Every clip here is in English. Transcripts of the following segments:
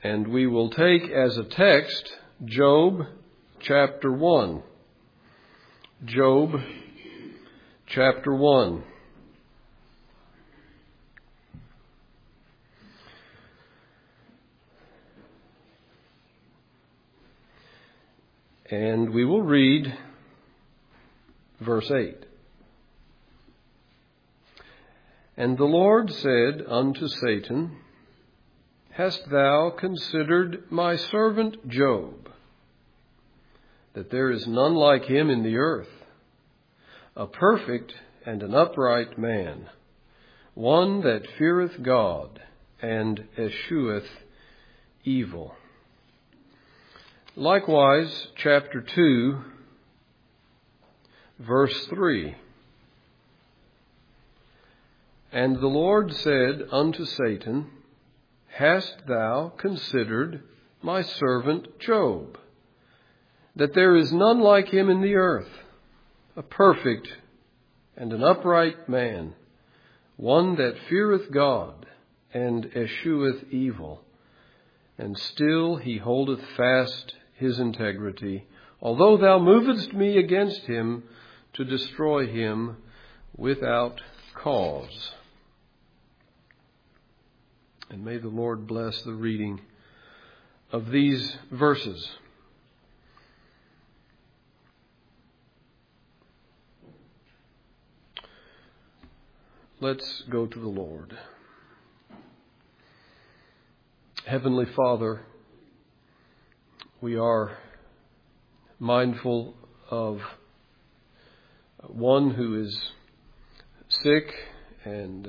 And we will take as a text Job chapter 1. Job chapter 1. And we will read verse 8. And the Lord said unto Satan, Hast thou considered my servant Job, that there is none like him in the earth, a perfect and an upright man, one that feareth God and escheweth evil? Likewise, chapter 2, verse 3. And the Lord said unto Satan, Hast thou considered my servant Job, that there is none like him in the earth, a perfect and an upright man, one that feareth God and escheweth evil, and still he holdeth fast his integrity, although thou movest me against him to destroy him without cause. And may the Lord bless the reading of these verses. Let's go to the Lord. Heavenly Father, we are mindful of one who is sick and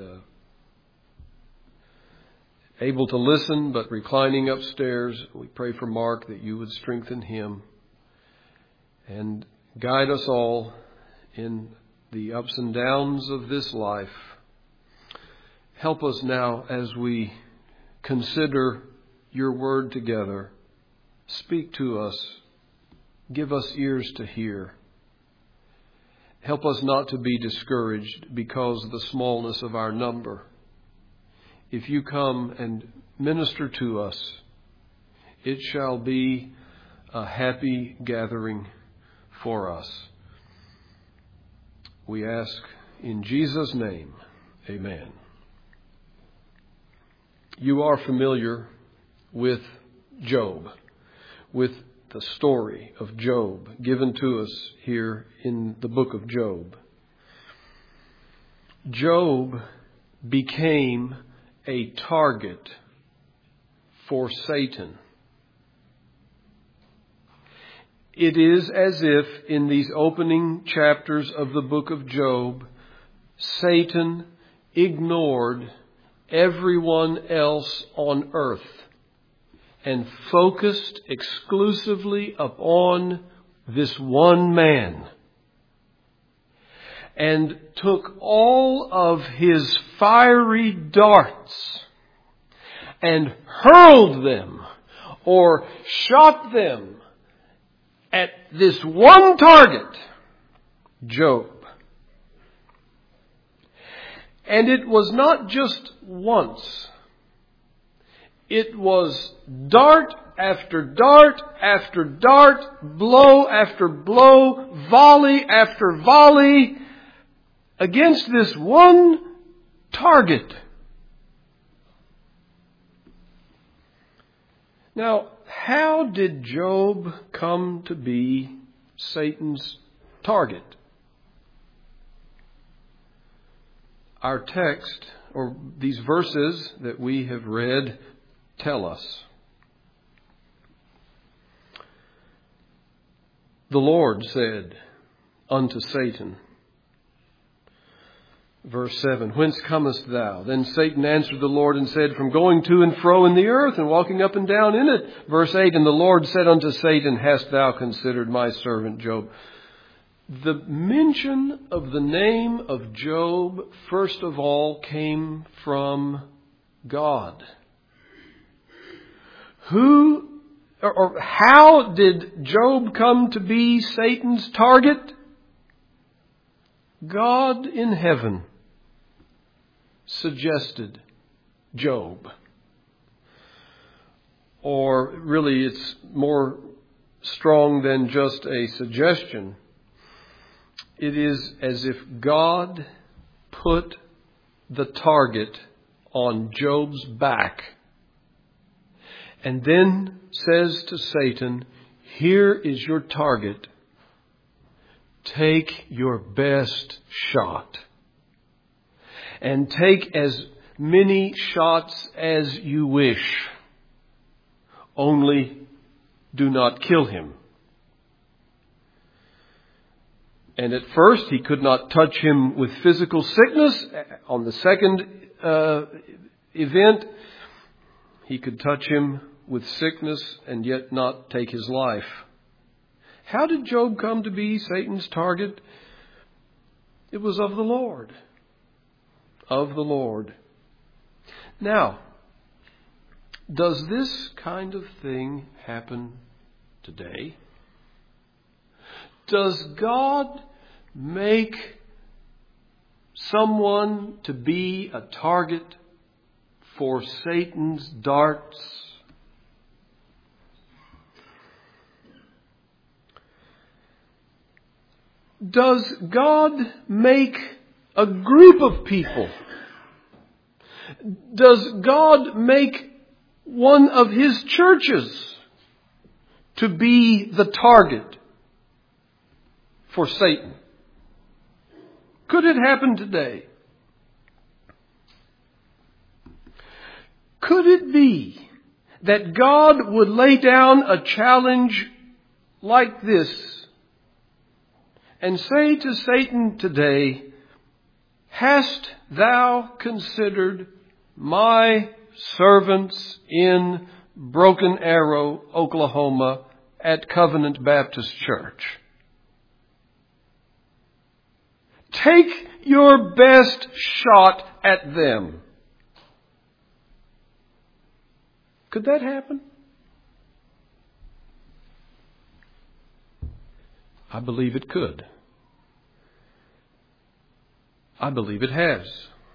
able to listen, but reclining upstairs. We pray for Mark that you would strengthen him and guide us all in the ups and downs of this life. Help us now as we consider your word together. Speak to us. Give us ears to hear. Help us not to be discouraged because of the smallness of our number. If you come and minister to us, it shall be a happy gathering for us. We ask in Jesus' name, amen. You are familiar with Job, with the story of Job given to us here in the book of Job. Job became a target for Satan. It is as if in these opening chapters of the book of Job, Satan ignored everyone else on earth and focused exclusively upon this one man, and took all of his fiery darts and hurled them or shot them at this one target, Job. And it was not just once. It was dart after dart after dart, blow after blow, volley after volley, against this one target. Now, how did Job come to be Satan's target? Our text, or these verses that we have read, tell us. The Lord said unto Satan, verse 7, Whence comest thou? Then Satan answered the Lord and said, From going to and fro in the earth and walking up and down in it. Verse 8, And the Lord said unto Satan, Hast thou considered my servant Job? The mention of the name of Job, first of all, came from God. Who or how did Job come to be Satan's target? God in heaven suggested Job. or really it's more strong than just a suggestion. It is as if God put the target on Job's back and then says to Satan, here is your target. Take your best shot. And take as many shots as you wish. Only do not kill him. And at first he could not touch him with physical sickness. On the second event, he could touch him with sickness and yet not take his life. How did Job come to be Satan's target? It was of the Lord. Of the Lord. Now, does this kind of thing happen today? Does God make someone to be a target for Satan's darts? Does God make a group of people? Does God make one of His churches to be the target for Satan? Could it happen today? Could it be that God would lay down a challenge like this and say to Satan today, hast thou considered my servants in Broken Arrow, Oklahoma at Covenant Baptist Church? Take your best shot at them. Could that happen? I believe it could. I believe it has.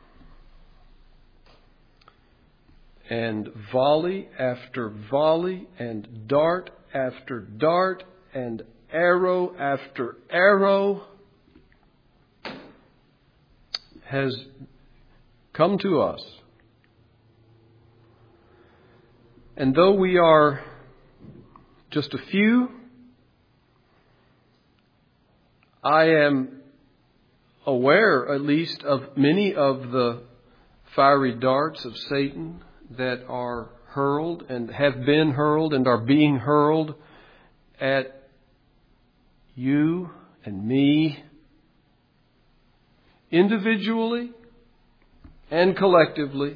And volley after volley and dart after dart and arrow after arrow has come to us. And though we are just a few, I am aware, at least, of many of the fiery darts of Satan that are hurled and have been hurled and are being hurled at you and me, individually and collectively.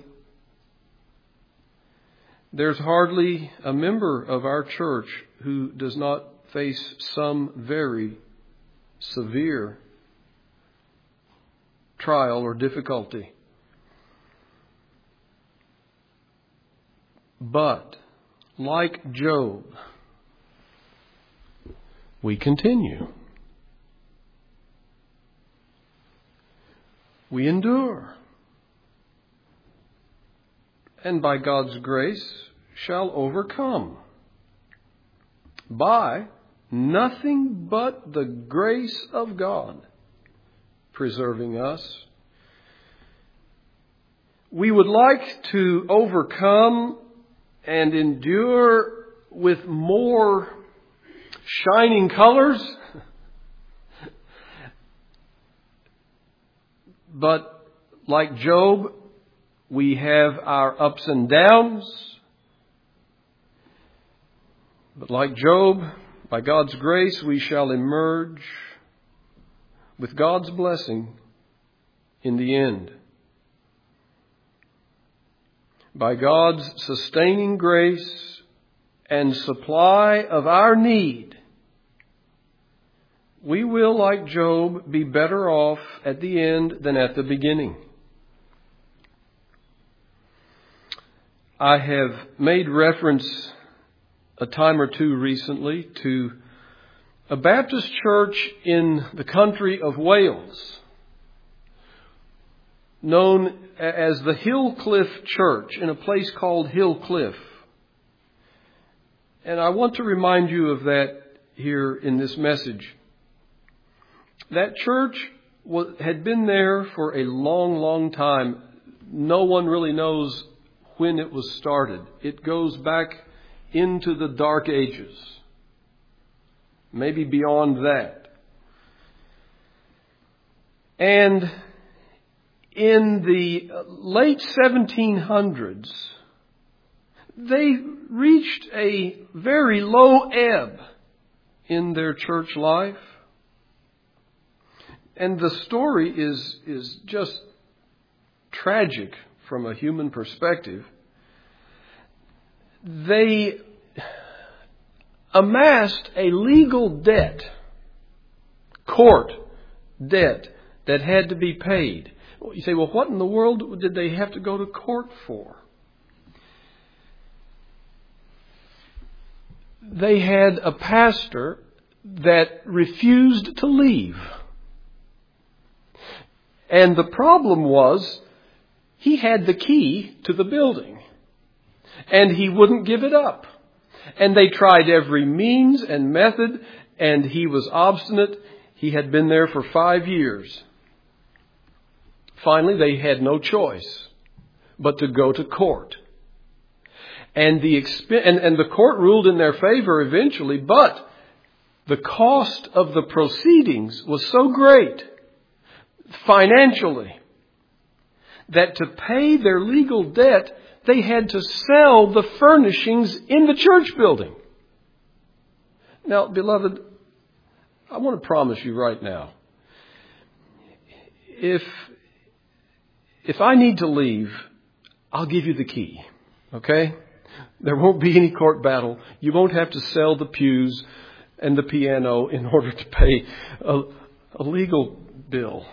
There's hardly a member of our church who does not face some very severe trial or difficulty. But, like Job, we continue. We endure. And by God's grace shall overcome. By nothing but the grace of God preserving us. We would like to overcome and endure with more shining colors. But like Job, we have our ups and downs. But like Job, by God's grace, we shall emerge with God's blessing in the end. By God's sustaining grace and supply of our need, we will, like Job, be better off at the end than at the beginning. I have made reference a time or two recently to a Baptist church in the country of Wales, known as the Hillcliffe Church, in a place called Hillcliffe. And I want to remind you of that here in this message. That church had been there for a long, long time. No one really knows when it was started. It goes back into the Dark Ages, maybe beyond that. And in the late 1700s, they reached a very low ebb in their church life. And the story is just tragic from a human perspective. They amassed a legal debt, court debt, that had to be paid. You say, well, what in the world did they have to go to court for? They had a pastor that refused to leave. And the problem was, he had the key to the building. And he wouldn't give it up. And they tried every means and method, and he was obstinate. He had been there for 5 years. Finally, they had no choice but to go to court. And the court ruled in their favor eventually, but the cost of the proceedings was so great financially that to pay their legal debt, they had to sell the furnishings in the church building. Now, beloved, I want to promise you right now, if I need to leave, I'll give you the key. Okay? There won't be any court battle. You won't have to sell the pews and the piano in order to pay a legal bill.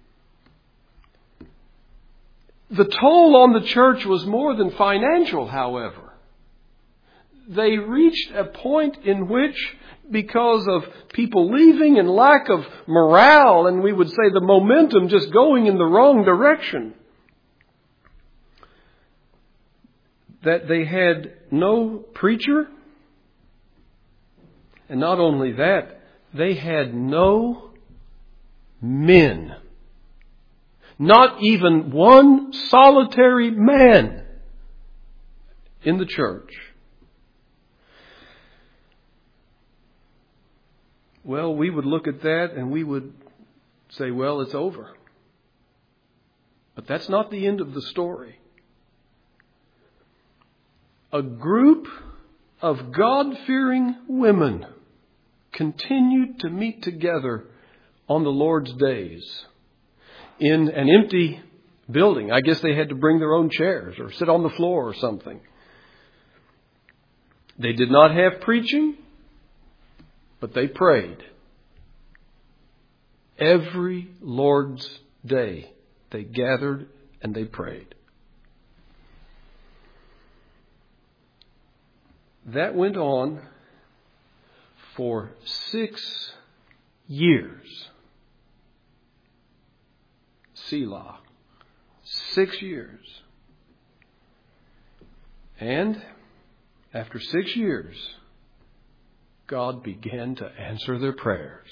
The toll on the church was more than financial, however. They reached a point in which, because of people leaving and lack of morale, and we would say the momentum just going in the wrong direction, that they had no preacher. And not only that, they had no men. Not even one solitary man in the church. Well, we would look at that and we would say, well, it's over. But that's not the end of the story. A group of God-fearing women continued to meet together on the Lord's days in an empty building. I guess they had to bring their own chairs or sit on the floor or something. They did not have preaching, but they prayed. Every Lord's day, they gathered and they prayed. That went on for 6 years. Selah. 6 years. And after 6 years, God began to answer their prayers.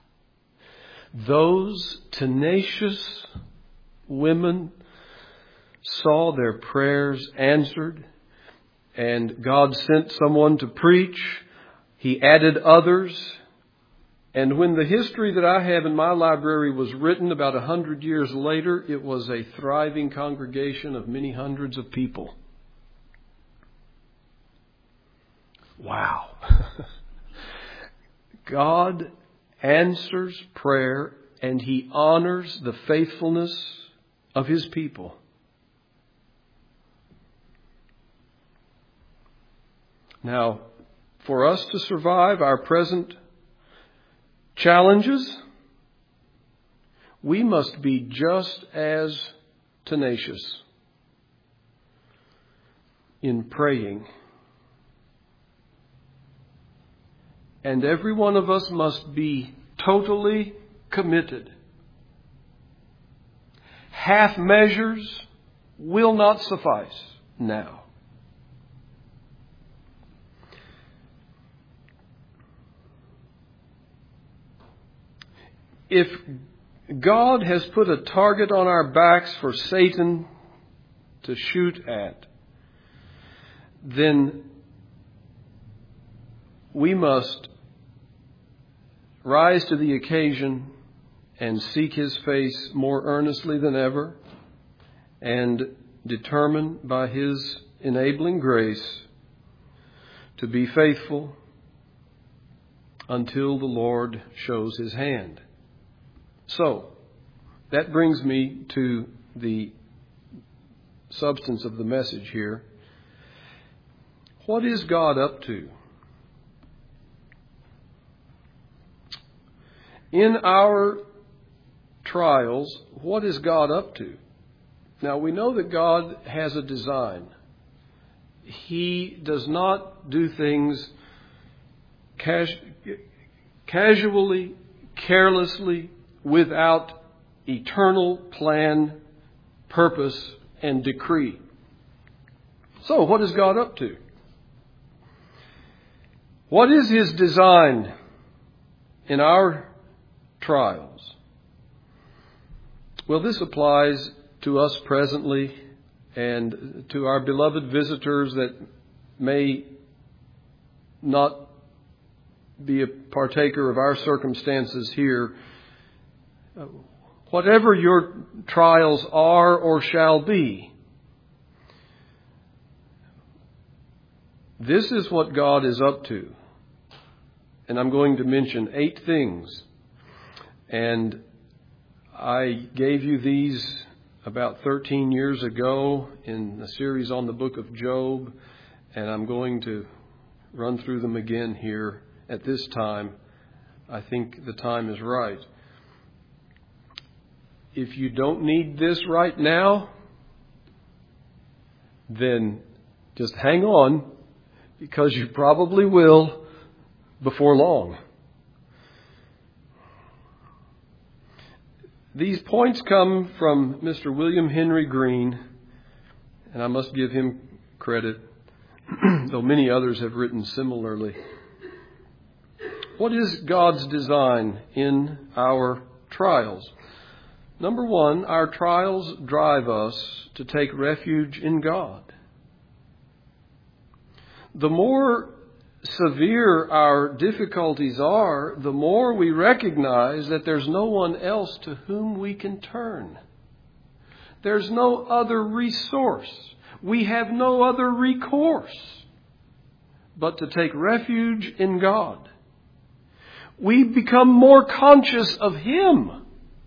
Those tenacious women saw their prayers answered, and God sent someone to preach. He added others. And when the history that I have in my library was written about 100 years later, it was a thriving congregation of many hundreds of people. Wow. God answers prayer and He honors the faithfulness of His people. Now, for us to survive our present challenges, we must be just as tenacious in praying. And every one of us must be totally committed. Half measures will not suffice now. if God has put a target on our backs for Satan to shoot at, then we must rise to the occasion and seek His face more earnestly than ever, and determine by His enabling grace to be faithful until the Lord shows His hand. So, that brings me to the substance of the message here. What is God up to? In our trials, what is God up to? Now, we know that God has a design. He does not do things casually, carelessly, without eternal plan, purpose, and decree. So, what is God up to? What is His design in our trials? Well, this applies to us presently and to our beloved visitors that may not be a partaker of our circumstances here. Whatever your trials are or shall be, this is what God is up to. And I'm going to mention 8 things. And I gave you these about 13 years ago in a series on the book of Job. And I'm going to run through them again here at this time. I think the time is right. If you don't need this right now, then just hang on, because you probably will before long. These points come from Mr. William Henry Green, and I must give him credit, though many others have written similarly. What is God's design in our trials? Number 1, our trials drive us to take refuge in God. The more severe our difficulties are, the more we recognize that there's no one else to whom we can turn. There's no other resource. We have no other recourse but to take refuge in God. We become more conscious of Him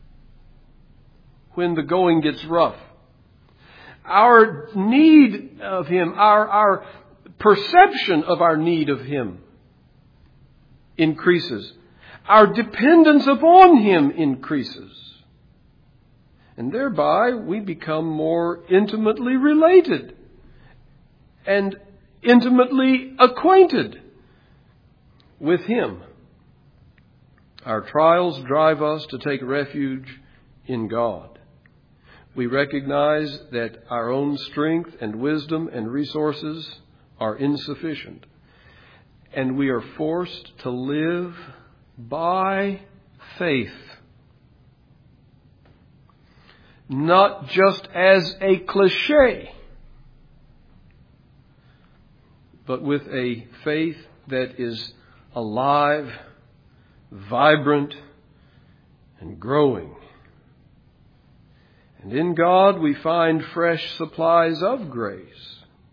when the going gets rough. Our need of Him, our perception of our need of Him increases. Our dependence upon Him increases. And thereby we become more intimately related and intimately acquainted with Him. Our trials drive us to take refuge in God. We recognize that our own strength and wisdom and resources are insufficient. And we are forced to live by faith. Not just as a cliche, but with a faith that is alive, vibrant, and growing. And in God we find fresh supplies of grace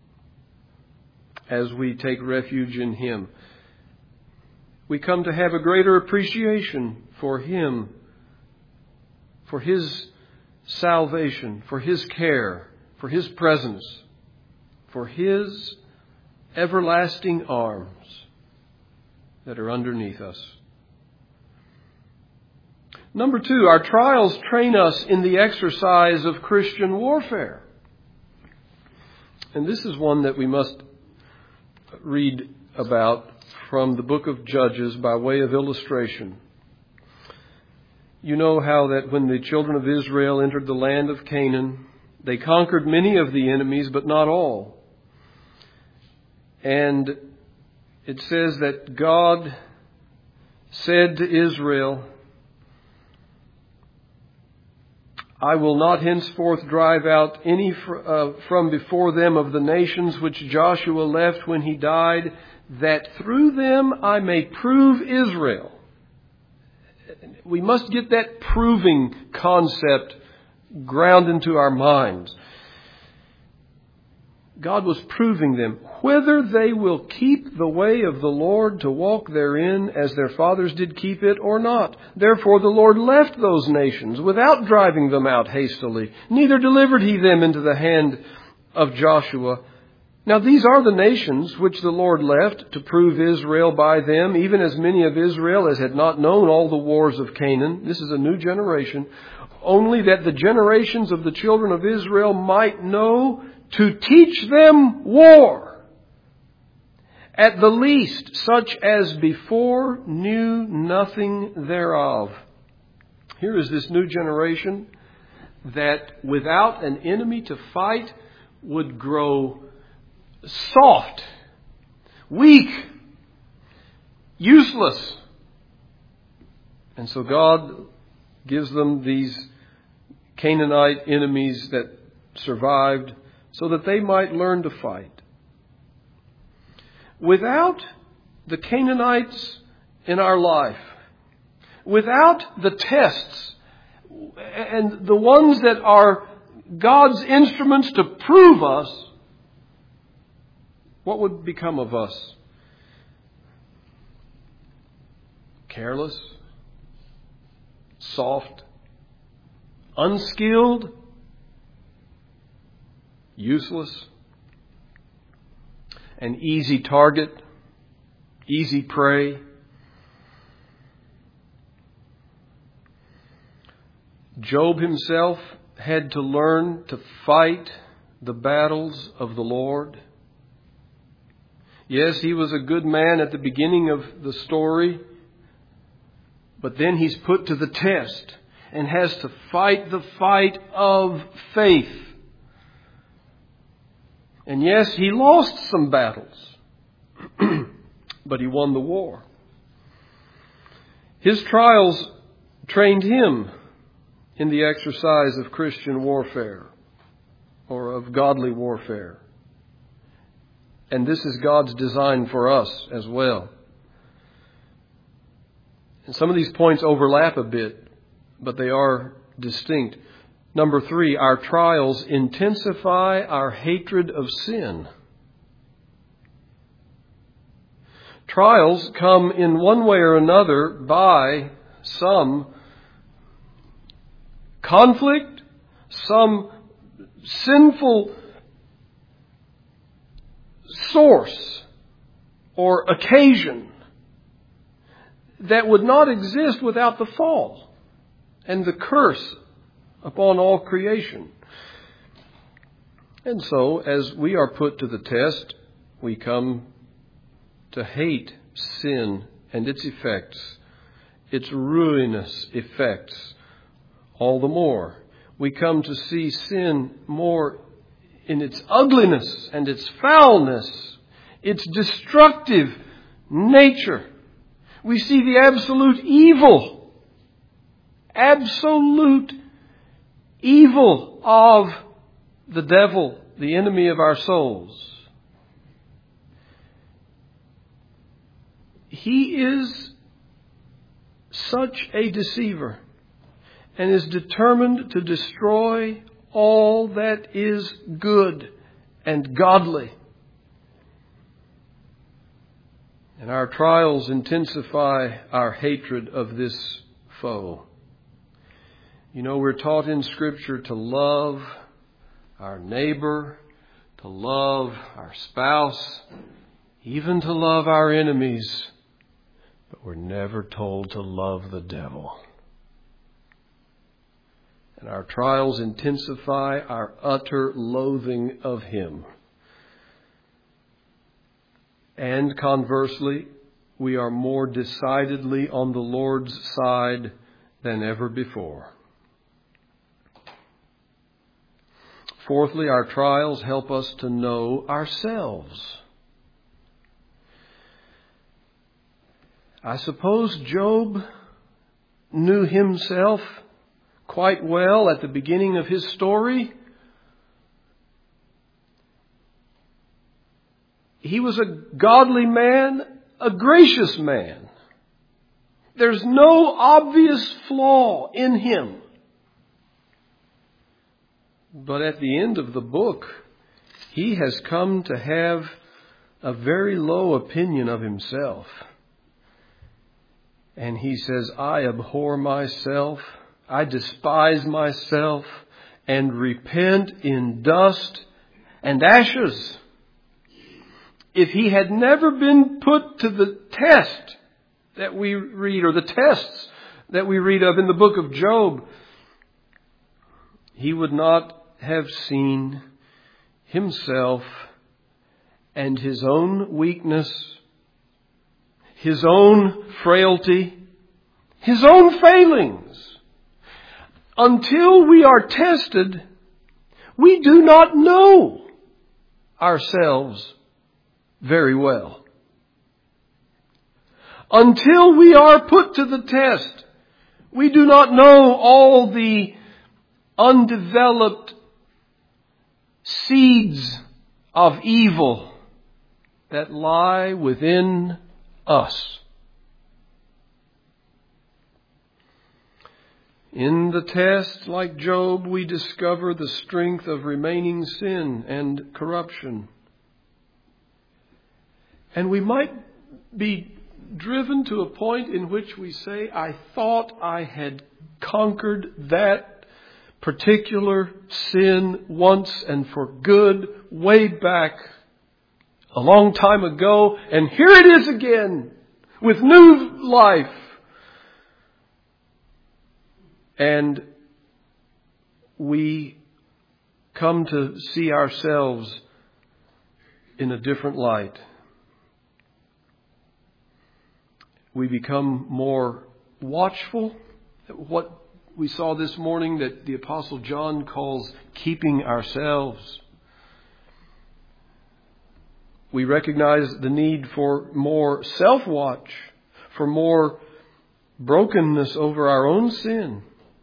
as we take refuge in Him. We come to have a greater appreciation for Him, for His salvation, for His care, for His presence, for His everlasting arms that are underneath us. Number 2, our trials train us in the exercise of Christian warfare. And this is one that we must read about from the book of Judges by way of illustration. You know how that when the children of Israel entered the land of Canaan, they conquered many of the enemies, but not all. And it says that God said to Israel, I will not henceforth drive out any from before them of the nations which Joshua left when he died, that through them I may prove Israel. We must get that proving concept ground into our minds. God was proving them whether they will keep the way of the Lord to walk therein as their fathers did keep it or not. Therefore the Lord left those nations without driving them out hastily. Neither delivered he them into the hand of Joshua. Now these are the nations which the Lord left to prove Israel by them, even as many of Israel as had not known all the wars of Canaan. This is a new generation. Only that the generations of the children of Israel might know to teach them war, at the least such as before knew nothing thereof. Here is this new generation that without an enemy to fight would grow soft, weak, useless. And so God gives them these Canaanite enemies that survived so that they might learn to fight. Without the Canaanites in our life, without the tests and the ones that are God's instruments to prove us, what would become of us? Careless, soft, unskilled, useless, an easy target, easy prey. Job himself had to learn to fight the battles of the Lord. Yes, he was a good man at the beginning of the story, but then he's put to the test and has to fight the fight of faith. And yes, he lost some battles, but he won the war. His trials trained him in the exercise of Christian warfare or of godly warfare. And this is God's design for us as well. And some of these points overlap a bit, but they are distinct. Number 3, our trials intensify our hatred of sin. Trials come in one way or another by some conflict, some sinful source or occasion that would not exist without the fall and the curse upon all creation. And so, as we are put to the test, we come to hate sin and its effects, its ruinous effects, all the more. We come to see sin more in its ugliness and its foulness, its destructive nature. We see the absolute evil of the devil, the enemy of our souls. He is such a deceiver and is determined to destroy all that is good and godly. And our trials intensify our hatred of this foe. You know, we're taught in Scripture to love our neighbor, to love our spouse, even to love our enemies. But we're never told to love the devil. And our trials intensify our utter loathing of him. And conversely, we are more decidedly on the Lord's side than ever before. Fourthly, our trials help us to know ourselves. I suppose Job knew himself quite well at the beginning of his story. He was a godly man, a gracious man. There's no obvious flaw in him. But at the end of the book, he has come to have a very low opinion of himself. And he says, I abhor myself, I despise myself, and repent in dust and ashes. If he had never been put to the test that we read, or the tests that we read of in the book of Job, he would not have seen himself and his own weakness, his own frailty, his own failings. Until we are tested, we do not know ourselves very well. Until we are put to the test, we do not know all the undeveloped seeds of evil that lie within us. In the test, like Job, we discover the strength of remaining sin and corruption. And we might be driven to a point in which we say, I thought I had conquered that particular sin once and for good, way back a long time ago, and here it is again with new life. And we come to see ourselves in a different light. We become more watchful. What we saw this morning that the Apostle John calls keeping ourselves. We recognize the need for more self-watch, for more brokenness over our own sin.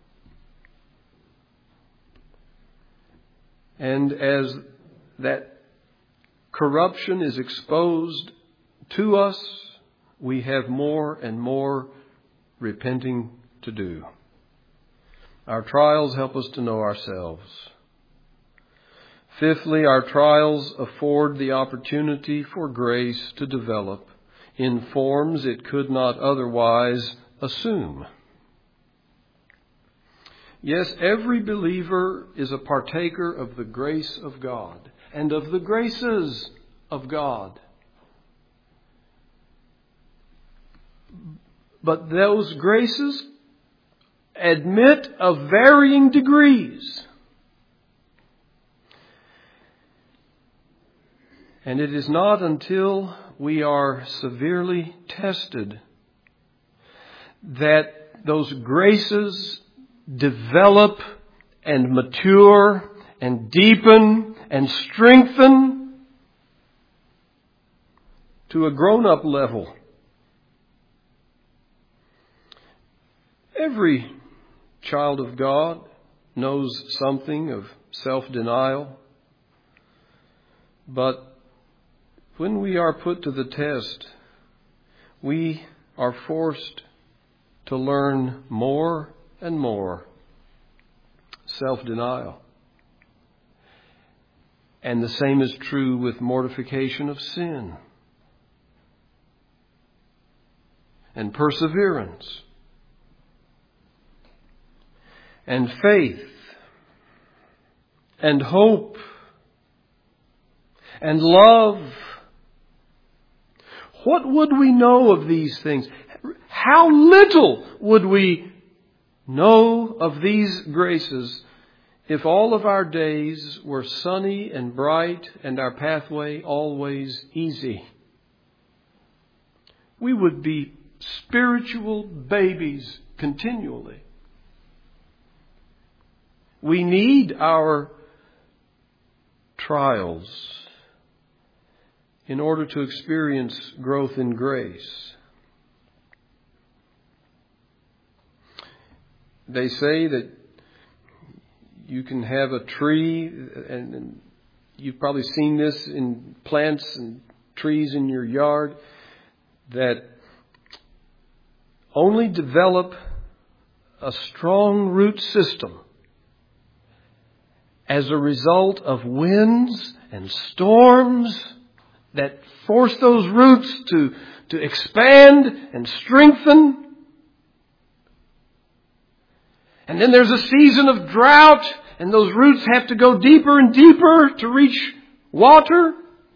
And as that corruption is exposed to us, we have more and more repenting to do. Our trials help us to know ourselves. Fifthly, our trials afford the opportunity for grace to develop in forms it could not otherwise assume. Yes, every believer is a partaker of the grace of God and of the graces of God. But those graces admit of varying degrees. And it is not until we are severely tested that those graces develop and mature and deepen and strengthen to a grown-up level. Every child of God knows something of self-denial. But when we are put to the test, we are forced to learn more and more self-denial. And the same is true with mortification of sin and perseverance and faith and hope and love. What would we know of these things? How little would we know of these graces if all of our days were sunny and bright and our pathway always easy? We would be spiritual babies continually. We need our trials in order to experience growth in grace. They say that You can have a tree, and you've probably seen this in plants and trees in your yard, that only develop a strong root system as a result of winds and storms that force those roots to expand and strengthen. And then there's a season of drought, and those roots have to go deeper and deeper to reach water.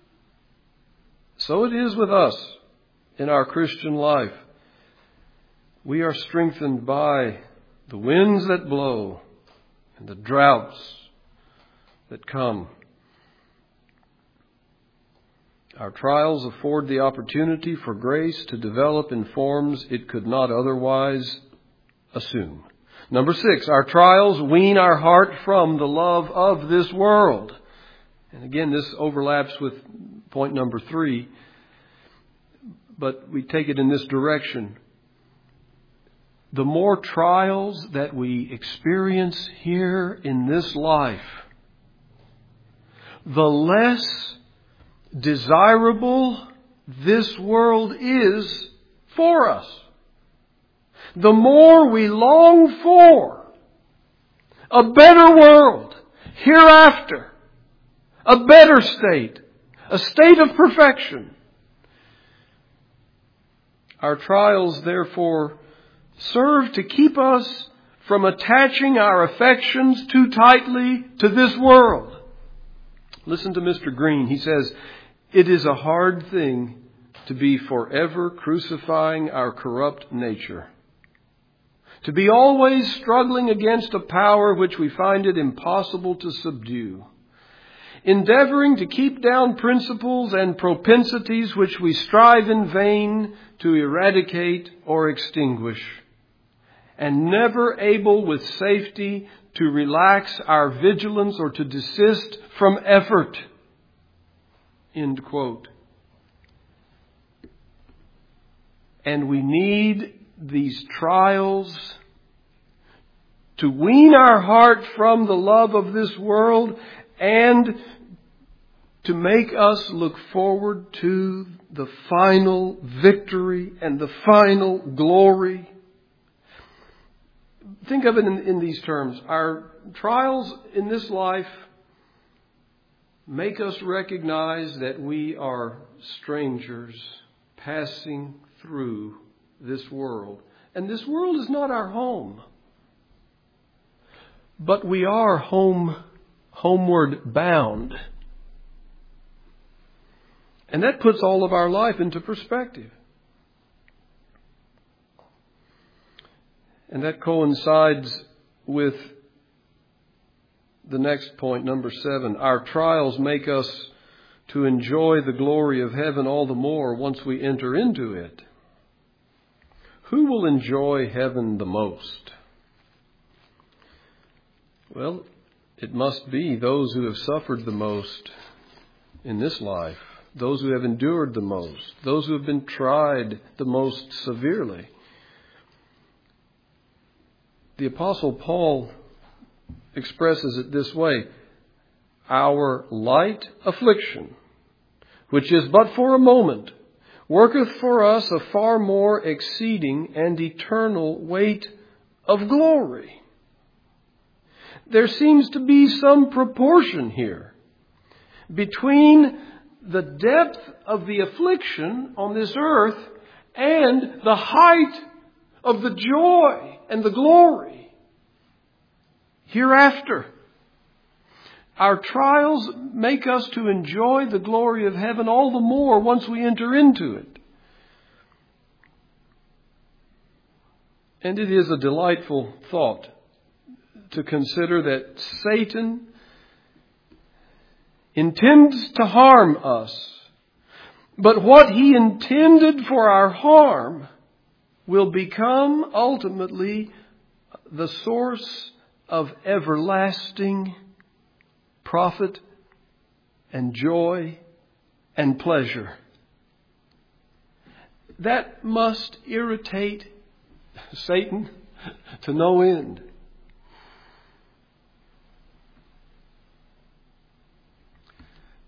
So it is with us in our Christian life. We are strengthened by the winds that blow and the droughts that come. Our trials afford the opportunity for grace to develop in forms it could not otherwise assume. Number 6, our trials wean our heart from the love of this world. And again, this overlaps with point number 3, but we take it in this direction. The more trials that we experience here in this life, the less desirable this world is for us. The more we long for a better world hereafter, a better state, a state of perfection. Our trials, therefore, serve to keep us from attaching our affections too tightly to this world. Listen to Mr. Green. He says, "It is a hard thing to be forever crucifying our corrupt nature, to be always struggling against a power which we find it impossible to subdue, endeavoring to keep down principles and propensities which we strive in vain to eradicate or extinguish, and never able with safety to relax our vigilance or to desist from effort." End quote. And we need these trials to wean our heart from the love of this world and to make us look forward to the final victory and the final glory. Think of it in these terms. Our trials in this life make us recognize that we are strangers passing through this world. And this world is not our home. But we are homeward bound. And that puts all of our life into perspective. And that coincides with the next point, number 7. Our trials make us to enjoy the glory of heaven all the more once we enter into it. Who will enjoy heaven the most? Well, it must be those who have suffered the most in this life, those who have endured the most, those who have been tried the most severely. The Apostle Paul expresses it this way: "Our light affliction, which is but for a moment, worketh for us a far more exceeding and eternal weight of glory." There seems to be some proportion here between the depth of the affliction on this earth and the height of the joy and the glory hereafter. Our trials make us to enjoy the glory of heaven all the more once we enter into it. And it is a delightful thought to consider that Satan intends to harm us, but what he intended for our harm will become ultimately the source of everlasting profit and joy and pleasure. That must irritate Satan to no end.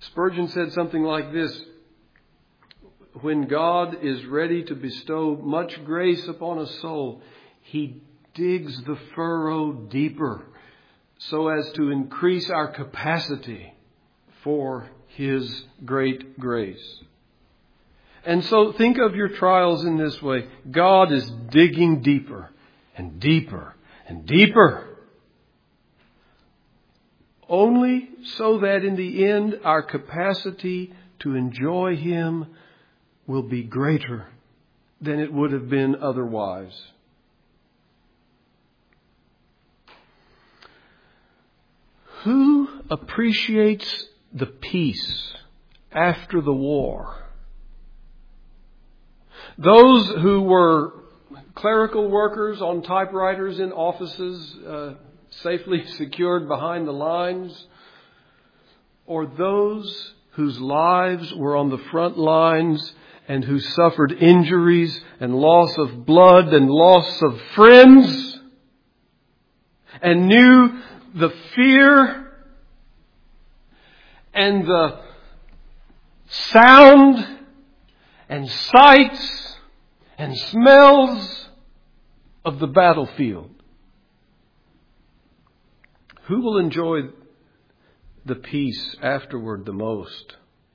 Spurgeon said something like this: when God is ready to bestow much grace upon a soul, He digs the furrow deeper so as to increase our capacity for His great grace. And so think of your trials in this way. God is digging deeper and deeper and deeper, only so that in the end our capacity to enjoy Him will be greater than it would have been otherwise. Who appreciates the peace after the war? Those who were clerical workers on typewriters in offices, safely secured behind the lines, or those whose lives were on the front lines and who suffered injuries and loss of blood and loss of friends and knew the fear and the sound and sights and smells of the battlefield? Who will enjoy the peace afterward the most?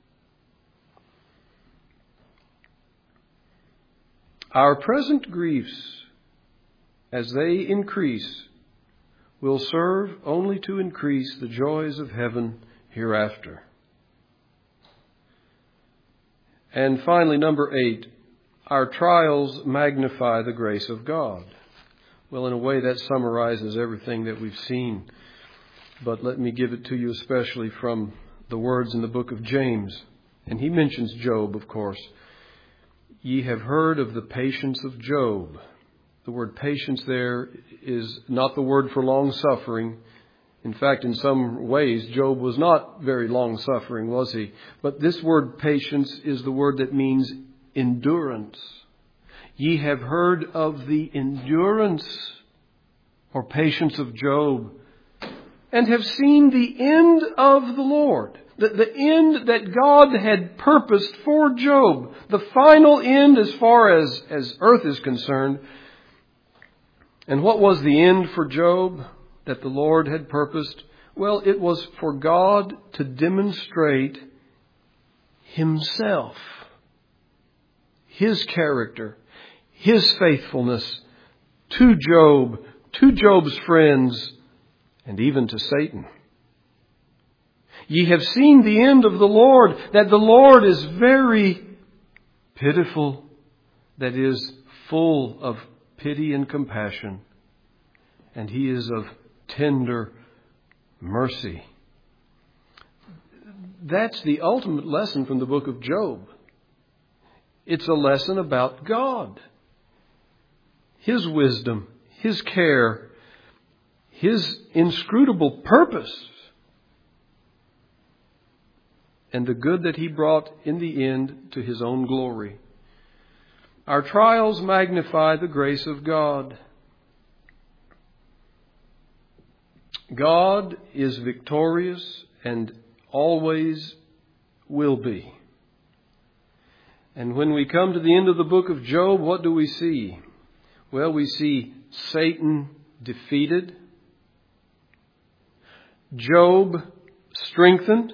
Our present griefs, as they increase, will serve only to increase the joys of heaven hereafter. And finally, number 8, our trials magnify the grace of God. Well, in a way that summarizes everything that we've seen. But let me give it to you especially from the words in the book of James. And he mentions Job, of course. Ye have heard of the patience of Job. The word patience there is not the word for long suffering. In fact, in some ways, Job was not very long suffering, was he? But this word patience is the word that means endurance. Ye have heard of the endurance or patience of Job, and have seen the end of the Lord. The end that God had purposed for Job. The final end as far as earth is concerned. And what was the end for Job that the Lord had purposed? Well, it was for God to demonstrate Himself, His character, His faithfulness to Job, to Job's friends, and even to Satan. Ye have seen the end of the Lord, that the Lord is very pitiful, that is, full of pity and compassion, and He is of tender mercy. That's the ultimate lesson from the book of Job. It's a lesson about God, His wisdom, His care, His inscrutable purpose, and the good that He brought in the end to His own glory. Our trials magnify the grace of God. God is victorious and always will be. And when we come to the end of the book of Job, what do we see? Well, we see Satan defeated, Job strengthened,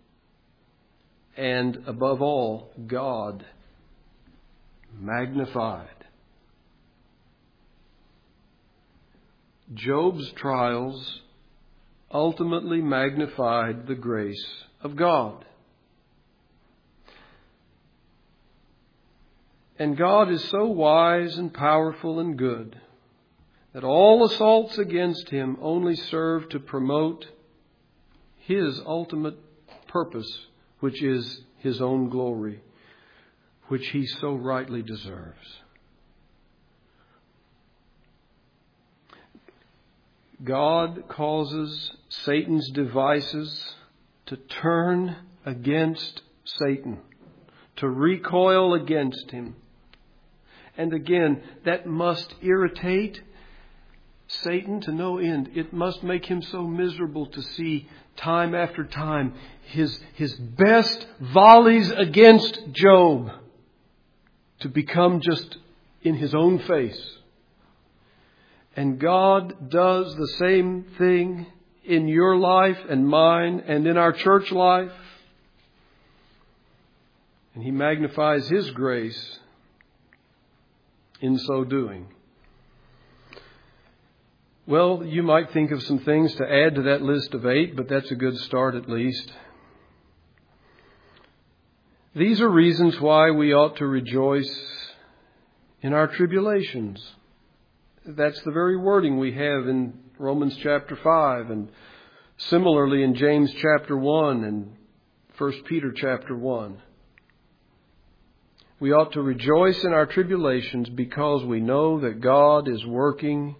and above all, God magnified. Job's trials ultimately magnified the grace of God. And God is so wise and powerful and good that all assaults against Him only serve to promote His ultimate purpose, which is His own glory, which He so rightly deserves. God causes Satan's devices to turn against Satan, to recoil against him. And again, that must irritate Satan to no end. It must make him so miserable to see time after time, his best volleys against Job to become just in his own face. And God does the same thing in your life and mine and in our church life. And He magnifies His grace in so doing. Well, you might think of some things to add to that list of 8, but that's a good start at least. These are reasons why we ought to rejoice in our tribulations. That's the very wording we have in Romans chapter 5 and similarly in James chapter 1 and 1 Peter chapter 1. We ought to rejoice in our tribulations because we know that God is working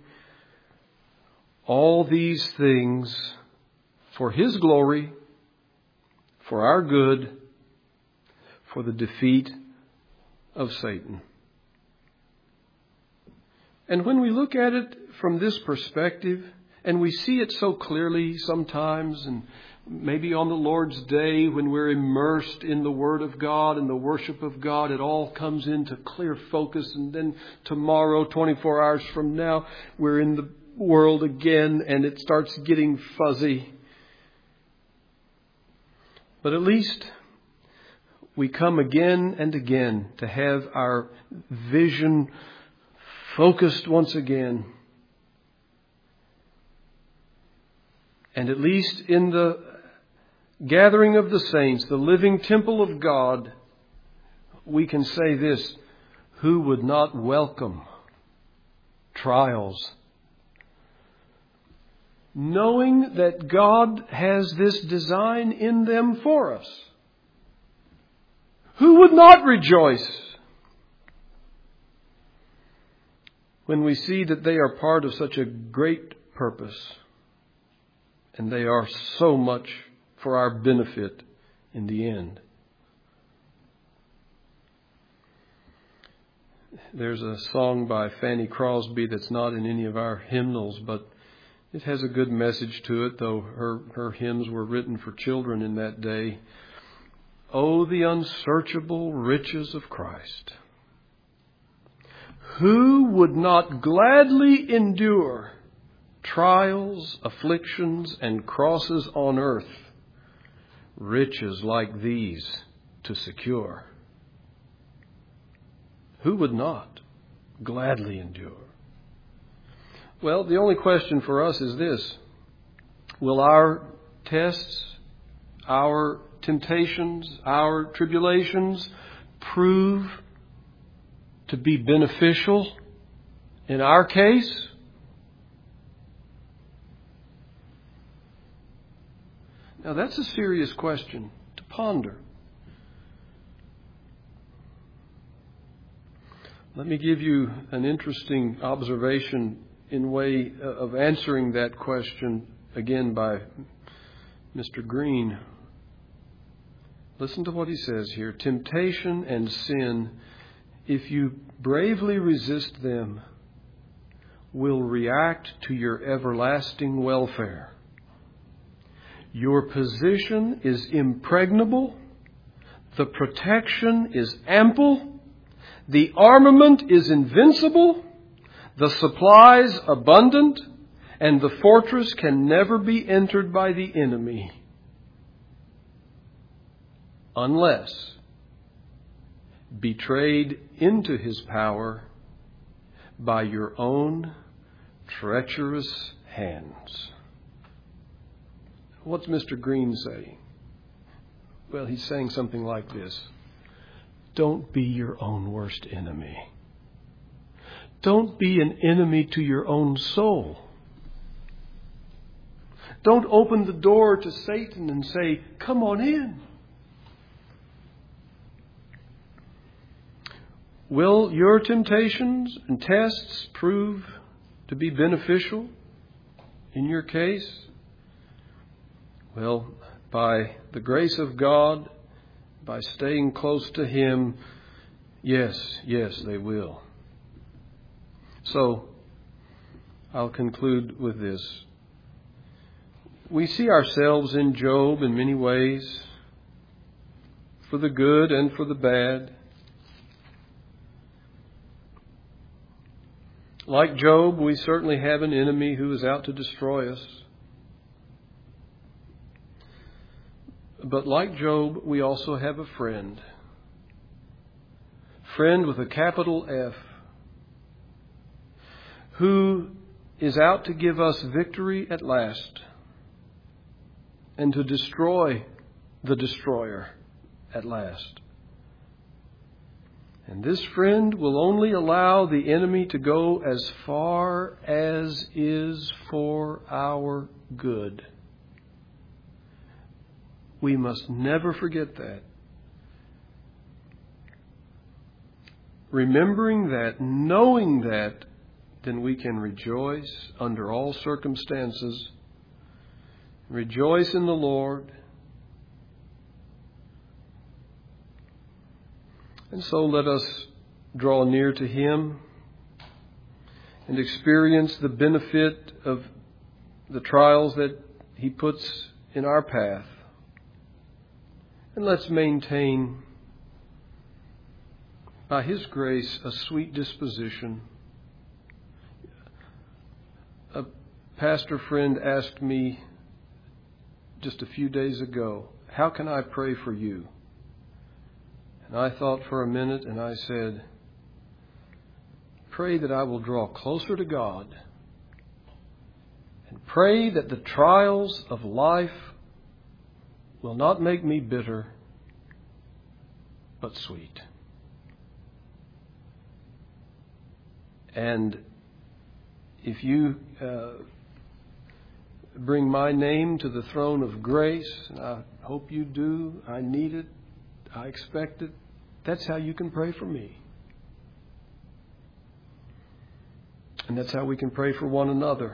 all these things for His glory, for our good, for the defeat of Satan. And when we look at it from this perspective, and we see it so clearly sometimes, and maybe on the Lord's Day when we're immersed in the Word of God and the worship of God, it all comes into clear focus. And then tomorrow, 24 hours from now, we're in the world again and it starts getting fuzzy. But at least we come again and again to have our vision focused once again. And at least in the gathering of the saints, the living temple of God, we can say this: who would not welcome trials? Knowing that God has this design in them for us. Who would not rejoice when we see that they are part of such a great purpose and they are so much for our benefit in the end? There's a song by Fanny Crosby that's not in any of our hymnals, but it has a good message to it, though her hymns were written for children in that day. Oh, the unsearchable riches of Christ! Who would not gladly endure trials, afflictions, and crosses on earth, riches like these to secure? Who would not gladly endure? Well, the only question for us is this: will our tests, our temptations, our tribulations prove to be beneficial in our case? Now that's a serious question to ponder. Let me give you an interesting observation in way of answering that question again by Mr. Green. Listen to what he says here. Temptation and sin, if you bravely resist them, will react to your everlasting welfare. Your position is impregnable. The protection is ample. The armament is invincible. The supplies abundant. And the fortress can never be entered by the enemy unless betrayed into his power by your own treacherous hands. What's Mr. Green saying? Well, he's saying something like this: don't be your own worst enemy. Don't be an enemy to your own soul. Don't open the door to Satan and say, come on in. Will your temptations and tests prove to be beneficial in your case? Well, by the grace of God, by staying close to Him, yes, they will. So, I'll conclude with this. we see ourselves in Job in many ways, for the good and for the bad. Like Job, we certainly have an enemy who is out to destroy us. But like Job, we also have a friend. Friend with a capital F, who is out to give us victory at last and to destroy the destroyer at last. And this friend will only allow the enemy to go as far as is for our good. We must never forget that. Remembering that, knowing that, then we can rejoice under all circumstances. Rejoice in the Lord. And so let us draw near to Him and experience the benefit of the trials that He puts in our path. And let's maintain, by His grace, a sweet disposition. A pastor friend asked me just a few days ago, "How can I pray for you?" And I thought for a minute and I said, "Pray that I will draw closer to God, and pray that the trials of life will not make me bitter, but sweet." And if you bring my name to the throne of grace, and I hope you do, I need it, I expect it, that's how you can pray for me. And that's how we can pray for one another.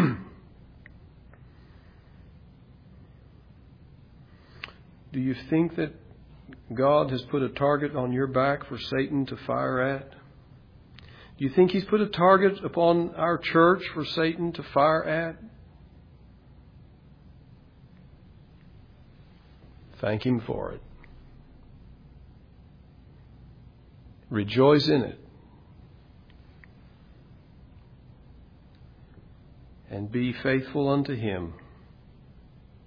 Do you think that God has put a target on your back for Satan to fire at? Do you think He's put a target upon our church for Satan to fire at? Thank Him for it. Rejoice in it. And be faithful unto Him.